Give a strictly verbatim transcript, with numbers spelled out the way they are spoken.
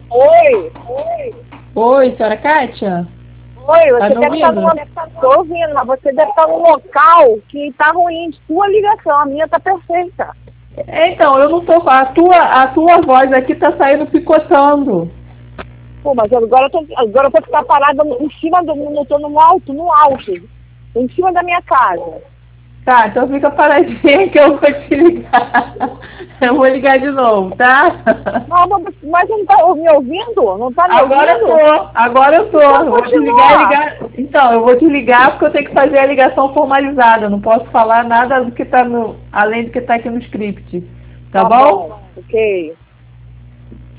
Oi, oi, Oi, senhora Kátia? oi, Tá você me deve estar num ouvindo? local, tô ouvindo, mas você deve estar num local que tá ruim de sua ligação, a minha tá perfeita. É, então, eu não tô. A tua, a tua voz aqui tá saindo picotando. Pô, mas agora eu tô, agora eu tô ficar parada em cima do, não tô no alto, no alto, em cima da minha casa. Tá, então fica paradinha que eu vou te ligar. Eu vou ligar de novo, tá? Não, mas mas você não tá me ouvindo? Não tá me Agora eu ouvindo? tô, agora eu tô. Então Eu vou te ligar e continua. ligar. Então, eu vou te ligar porque eu tenho que fazer a ligação formalizada. Eu não posso falar nada do que tá no. Além do que tá aqui no script. Tá Tá bom? bom, ok.